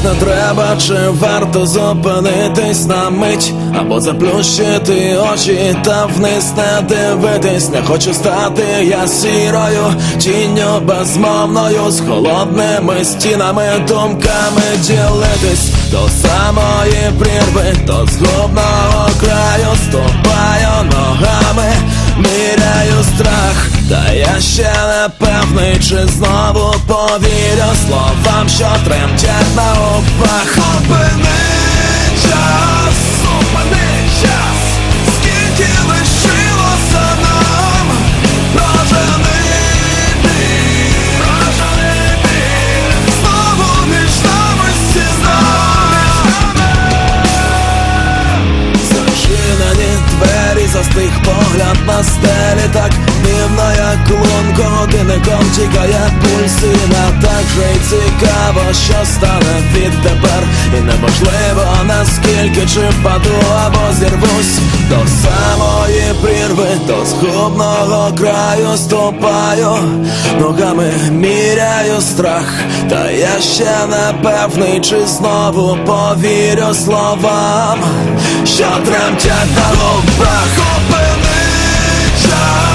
не треба, чи варто зупинитись на мить, або заплющити очі та вниз не дивитись. Не хочу стати я сірою тінню безмовною, з холодними стінами думками ділитись. До самої прірви, до згубного краю ступаю ногами, міряю страх. Та я ще не певний, чи знову повірю словам, що тремтять на губах. Зупини час, скільки лишилося нам. Прожени біль, знову між нами зачинені двері, застиг погляд на стелі, так дивно, як лунко годинником тікає пульс. І не так же й цікаво, що стане відтепер. І неможливо, наскільки, чи впаду або зірвусь. До самої прірви, до згубного краю ступаю ногами, міряю страх. Та я ще не певний, чи знову повірю словам, що тремтять на губах. Зупини час.